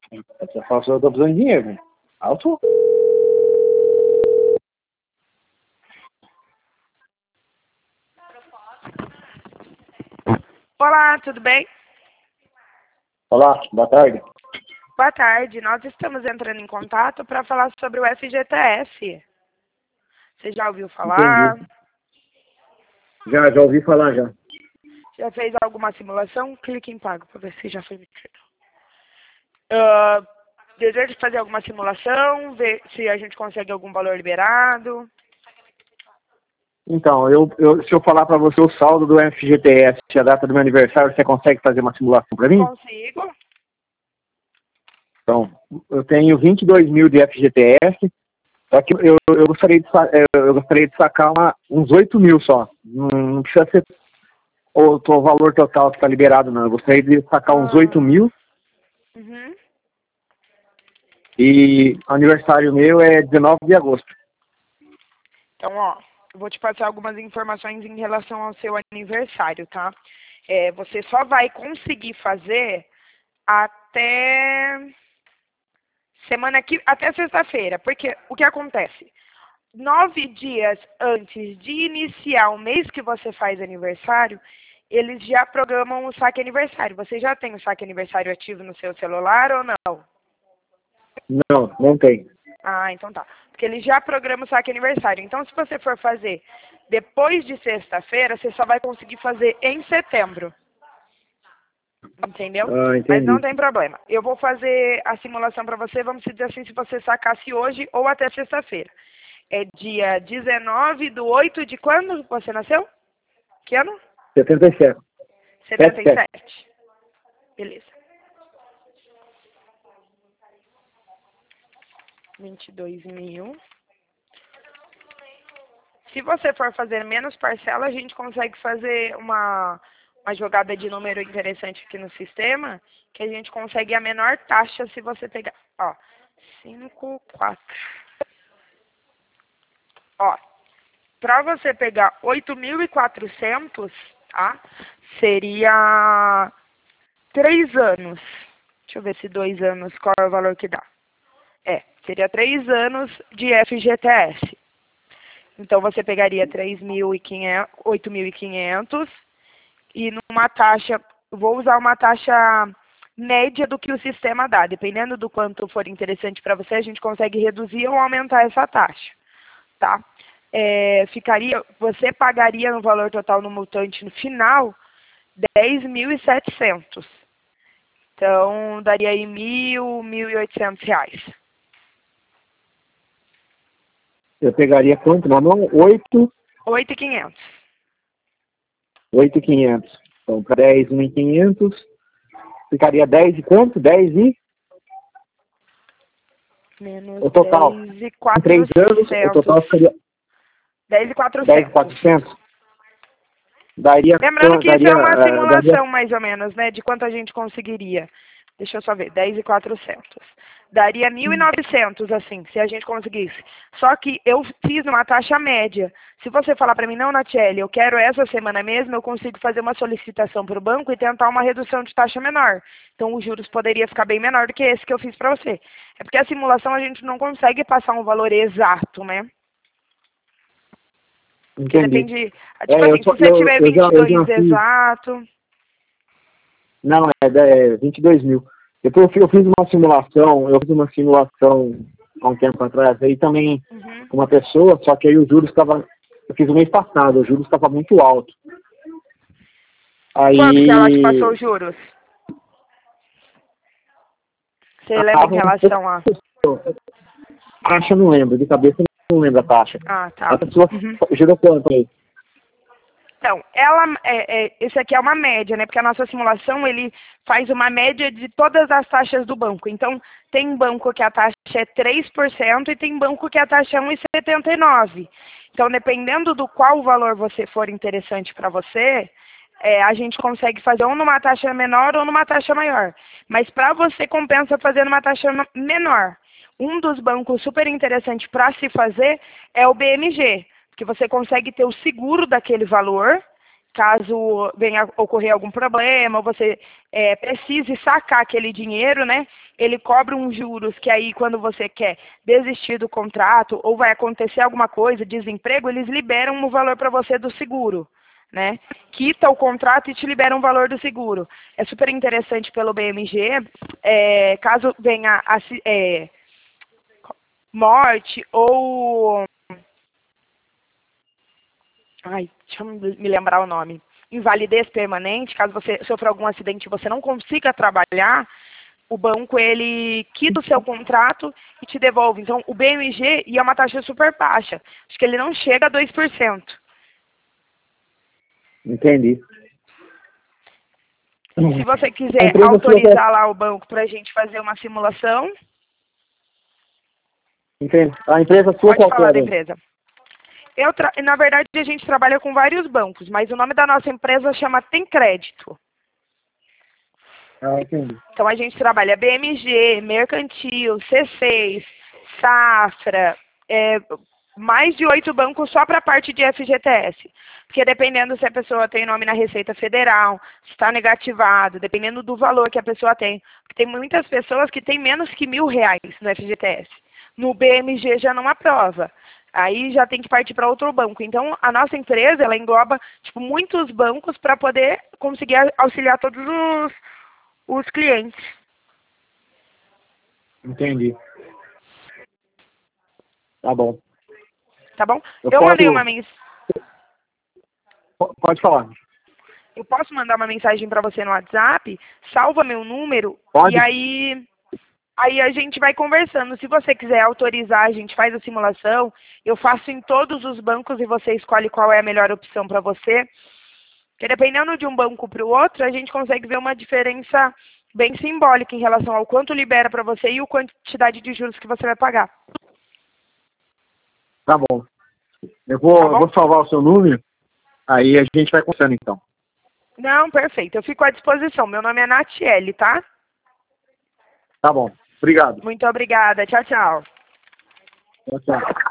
Você fala que eu tô precisando de dinheiro, né? Alto. Olá, tudo bem? Olá, boa tarde. Boa tarde. Nós estamos entrando em contato para falar sobre o FGTS. Você já ouviu falar? Entendi. Já ouvi falar já. Já fez alguma simulação? Clique em pago para ver se já foi emitido. Deseja fazer alguma simulação? Ver se a gente consegue algum valor liberado? Então, se eu falar para você o saldo do FGTS, a data do meu aniversário, você consegue fazer uma simulação para mim? Consigo. Então, eu tenho 22 mil de FGTS, só que eu gostaria de sacar uns 8 mil só. Não precisa ser o valor total que está liberado, não. Eu gostaria de sacar uns 8 mil. Uhum. E o aniversário meu é 19 de agosto. Então, ó, eu vou te passar algumas informações em relação ao seu aniversário, tá? Você só vai conseguir fazer até até sexta-feira, porque o que acontece? 9 dias antes de iniciar o mês que você faz aniversário, eles já programam o saque aniversário. Você já tem o saque aniversário ativo no seu celular ou não? Não tem. Ah, então tá. Porque eles já programam o saque aniversário. Então, se você for fazer depois de sexta-feira, você só vai conseguir fazer em setembro. Entendeu? Ah, Mas não entendi. tem problema. Eu vou fazer a simulação para você, vamos dizer assim, se você sacasse hoje ou até sexta-feira. É dia 19 do 8 de quando você nasceu? Que ano? 77. 77. Beleza. 22 mil. Se você for fazer menos parcela, a gente consegue fazer uma jogada de número interessante aqui no sistema, que a gente consegue a menor taxa se você pegar, ó, 5, 4. Ó, para você pegar 8.400, tá? Seria 3 anos. Deixa eu ver se 2 anos, qual é o valor que dá. Seria 3 anos de FGTS. Então, você pegaria 8.500 e numa taxa, vou usar uma taxa média do que o sistema dá. Dependendo do quanto for interessante para você, a gente consegue reduzir ou aumentar essa taxa, tá? Você pagaria no valor total no multante no final 10.700. Então, daria aí R$ 1.800. Eu pegaria quanto na mão? 8.500. 8.500. Então, para 10.500, ficaria 10 e quanto? 10 e? Menos O total. 10.400. Em 3 anos, o total ficaria 10.400. 10.400. Daria, Lembrando que isso é uma daria, simulação, mais ou menos, né? De quanto a gente conseguiria. Deixa eu só ver. 10.400. Daria 1.900, assim, se a gente conseguisse. Só que eu fiz uma taxa média. Se você falar para mim, não, Natiele, eu quero essa semana mesmo, eu consigo fazer uma solicitação para o banco e tentar uma redução de taxa menor. Então, os juros poderia ficar bem menor do que esse que eu fiz para você. É porque a simulação a gente não consegue passar um valor exato, né? Porque entendi. depende. Tipo assim, se você tiver Eu 22 já fiz. exato. Não, é 22 mil. Depois eu fiz uma simulação, há um tempo atrás, aí também com uma pessoa, só que aí os juros estavam, eu fiz o mês passado, os juros estavam muito alto. Aí, Quanto que ela te passou os juros? Você lembra em relação a... taxa eu não lembro, de cabeça eu não lembro a taxa. Ah, tá. A pessoa jurou quanto aí? Então, esse aqui é uma média, né? Porque a nossa simulação, ele faz uma média de todas as taxas do banco. Então, tem banco que a taxa é 3% e tem banco que a taxa é 1,79%. Então, dependendo do qual valor você for interessante para você, a gente consegue fazer ou numa taxa menor ou numa taxa maior. Mas para você compensa fazer numa taxa menor. Um dos bancos super interessante para se fazer é o BMG, que você consegue ter o seguro daquele valor caso venha ocorrer algum problema, ou você precise sacar aquele dinheiro, né? Ele cobra uns juros que aí, quando você quer desistir do contrato, ou vai acontecer alguma coisa, desemprego, eles liberam o valor para você do seguro, né? Quita o contrato e te libera um valor do seguro. É super interessante pelo BMG, caso venha morte ou... Ai, deixa eu me lembrar o nome. Invalidez permanente, caso você sofra algum acidente e você não consiga trabalhar, o banco, ele quita o seu contrato e te devolve. Então, o BMG, e é uma taxa super baixa. Acho que ele não chega a 2%. Entendi. Se você quiser autorizar lá o banco para a gente fazer uma simulação... Entendi. A empresa sua Pode falar da qualquer. empresa. Na verdade, a gente trabalha com vários bancos, mas o nome da nossa empresa chama Tem Crédito. Ah, entendi. Então, a gente trabalha BMG, Mercantil, C6, Safra, mais de 8 bancos só para a parte de FGTS. Porque dependendo se a pessoa tem nome na Receita Federal, se está negativado, dependendo do valor que a pessoa tem. Porque tem muitas pessoas que têm menos que R$ 1.000 no FGTS. No BMG já não aprova. Aí já tem que partir para outro banco. Então, a nossa empresa, ela engloba muitos bancos para poder conseguir auxiliar todos os clientes. Entendi. Tá bom. Tá bom? Eu mandei uma mensagem. Pode falar. Eu posso mandar uma mensagem para você no WhatsApp? Salva meu número. Pode. E aí a gente vai conversando. Se você quiser autorizar, a gente faz a simulação. Eu faço em todos os bancos e você escolhe qual é a melhor opção para você. Porque dependendo de um banco para o outro, a gente consegue ver uma diferença bem simbólica em relação ao quanto libera para você e a quantidade de juros que você vai pagar. Tá bom. Eu vou salvar o seu número, aí a gente vai conversando então. Não, perfeito. Eu fico à disposição. Meu nome é Natiele, tá? Tá bom. Obrigado. Muito obrigada. Tchau, tchau. Tchau, tchau.